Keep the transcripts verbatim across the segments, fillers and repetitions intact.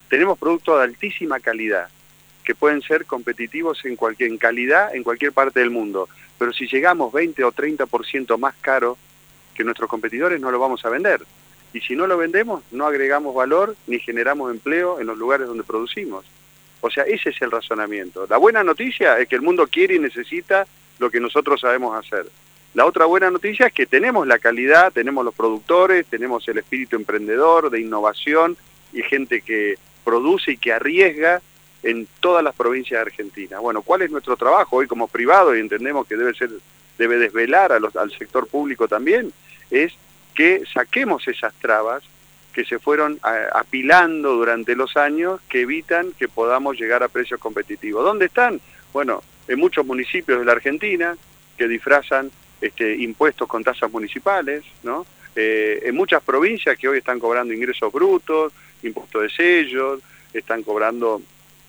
tenemos productos de altísima calidad, que pueden ser competitivos en cualquier en calidad en cualquier parte del mundo, pero si llegamos veinte o treinta por ciento más caro que nuestros competidores, no lo vamos a vender. Y si no lo vendemos, no agregamos valor ni generamos empleo en los lugares donde producimos. O sea, ese es el razonamiento. La buena noticia es que el mundo quiere y necesita lo que nosotros sabemos hacer. La otra buena noticia es que tenemos la calidad, tenemos los productores, tenemos el espíritu emprendedor, de innovación y gente que produce y que arriesga en todas las provincias de Argentina. Bueno, ¿cuál es nuestro trabajo hoy como privado? Y entendemos que debe ser, debe desvelar a los, al sector público también, es que saquemos esas trabas que se fueron a, apilando durante los años, que evitan que podamos llegar a precios competitivos. ¿Dónde están? Bueno, en muchos municipios de la Argentina que disfrazan este, impuestos con tasas municipales, ¿no? Eh, en muchas provincias que hoy están cobrando ingresos brutos, impuestos de sellos, están cobrando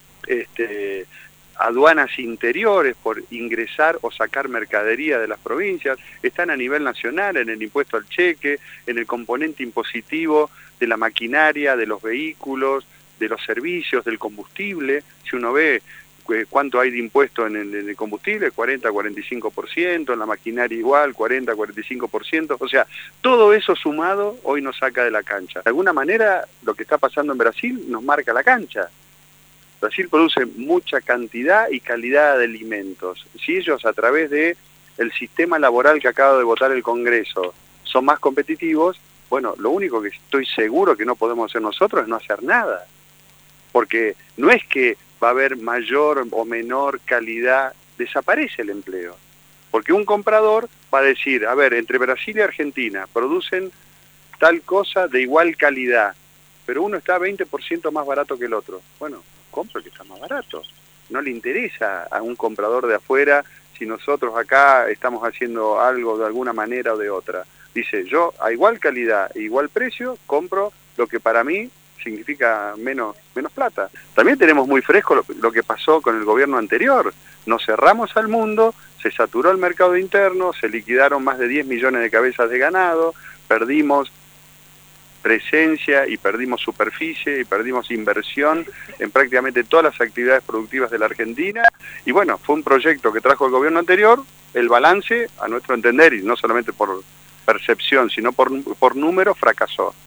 este, aduanas interiores por ingresar o sacar mercadería de las provincias, están a nivel nacional en el impuesto al cheque, en el componente impositivo de la maquinaria, de los vehículos, de los servicios, del combustible. Si uno ve cuánto hay de impuesto en el, en el combustible, cuarenta a cuarenta y cinco por ciento, en la maquinaria igual, cuarenta a cuarenta y cinco por ciento, o sea, todo eso sumado hoy nos saca de la cancha. De alguna manera, lo que está pasando en Brasil nos marca la cancha. Brasil produce mucha cantidad y calidad de alimentos. Si ellos, a través de el sistema laboral que acaba de votar el Congreso, son más competitivos, bueno, lo único que estoy seguro que no podemos hacer nosotros es no hacer nada. Porque no es que va a haber mayor o menor calidad, desaparece el empleo. Porque un comprador va a decir, a ver, entre Brasil y Argentina producen tal cosa de igual calidad, pero uno está veinte por ciento más barato que el otro. Bueno, compro el que está más barato. No le interesa a un comprador de afuera si nosotros acá estamos haciendo algo de alguna manera o de otra. Dice, yo a igual calidad e igual precio compro lo que para mí significa menos, menos plata. También tenemos muy fresco lo, lo que pasó con el gobierno anterior. Nos cerramos al mundo, se saturó el mercado interno, se liquidaron más de diez millones de cabezas de ganado, perdimos presencia y perdimos superficie y perdimos inversión en prácticamente todas las actividades productivas de la Argentina. Y bueno, fue un proyecto que trajo el gobierno anterior, el balance, a nuestro entender, y no solamente por percepción, sino por, por número, fracasó.